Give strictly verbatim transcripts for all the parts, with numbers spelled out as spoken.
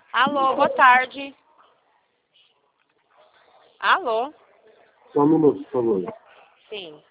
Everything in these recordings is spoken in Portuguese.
Alô, boa tarde. Alô? Só um minuto, por favor. Sim.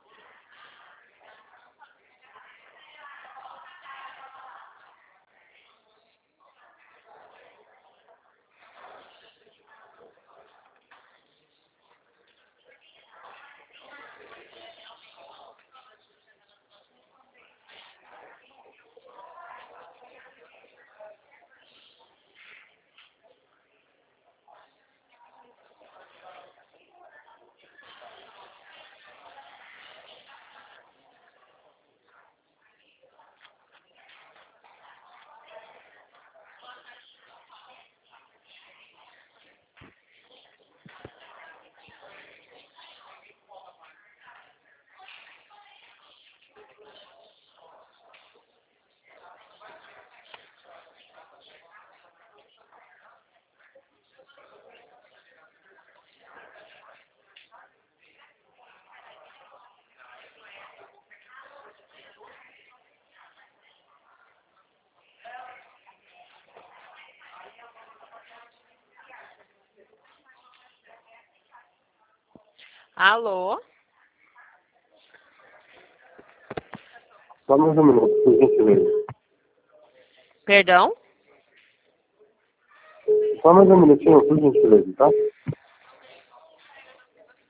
Alô? Só mais um minuto, por gentileza. Perdão? Só mais um minutinho, por gentileza, tá?